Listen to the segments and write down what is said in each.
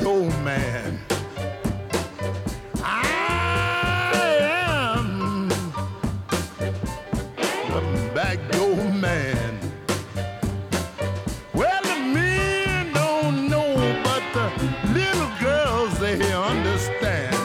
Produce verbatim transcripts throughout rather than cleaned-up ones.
door man. I am the back door man. Well, the men don't know, but the little girls, they understand.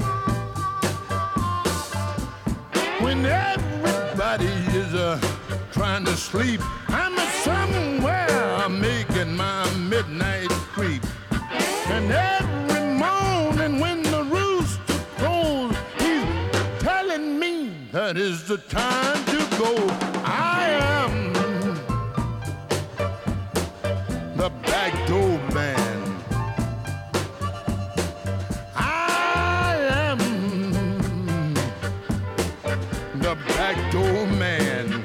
When everybody is uh, trying to sleep, I'm somewhere making my midnight creep. And every morning when the rooster crows, he's telling me that is the time to go. I am the back door man. I am the back door man.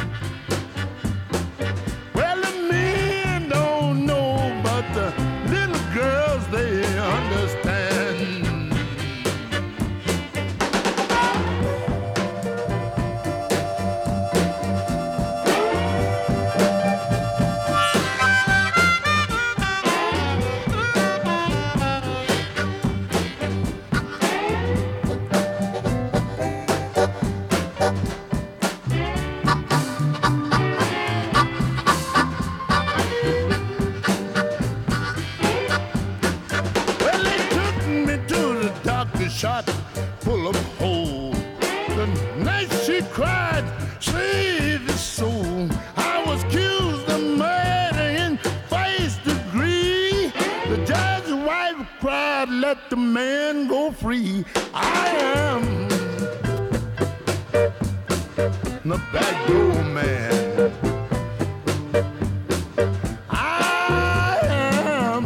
Well, the men don't know, but the little girls, they understand. Shot full of holes. The night she cried, save his soul. I was accused of murder in first degree. The judge's wife cried, let the man go free. I am the back door man. I am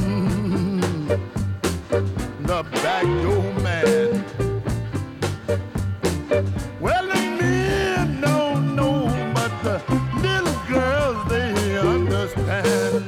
the back door man. Well, the men don't know, but the little girls, they understand.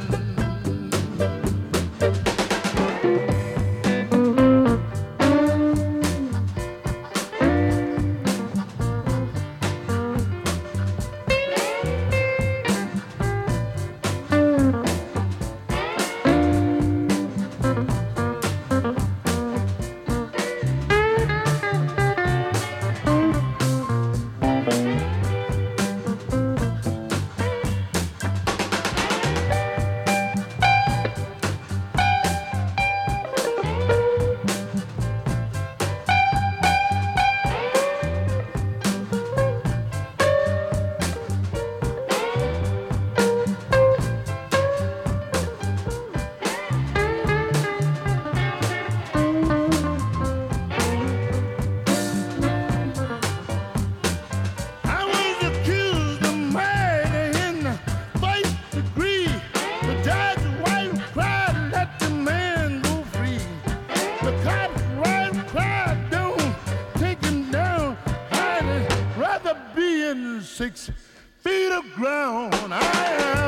Six feet of ground, I am